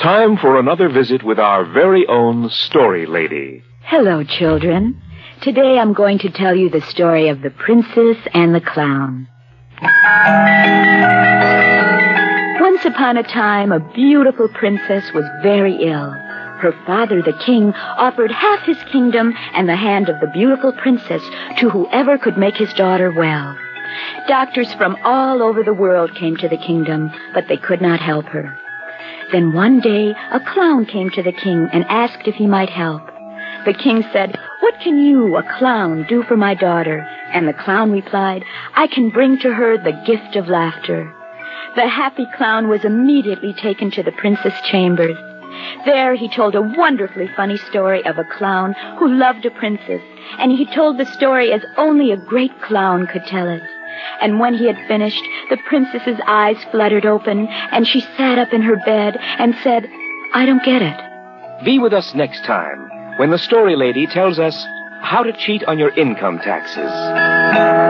time for another visit with our very own Story Lady. Hello, children. Today I'm going to tell you the story of the Princess and the Clown. Once upon a time, a beautiful princess was very ill. Her father, the king, offered half his kingdom and the hand of the beautiful princess to whoever could make his daughter well. Doctors from all over the world came to the kingdom, but they could not help her. Then one day, a clown came to the king and asked if he might help. The king said, "What can you, a clown, do for my daughter?" And the clown replied, "I can bring to her the gift of laughter." The happy clown was immediately taken to the princess' chambers. There he told a wonderfully funny story of a clown who loved a princess, and he told the story as only a great clown could tell it. And when he had finished, the princess's eyes fluttered open, and she sat up in her bed and said, "I don't get it." Be with us next time when the Story Lady tells us how to cheat on your income taxes.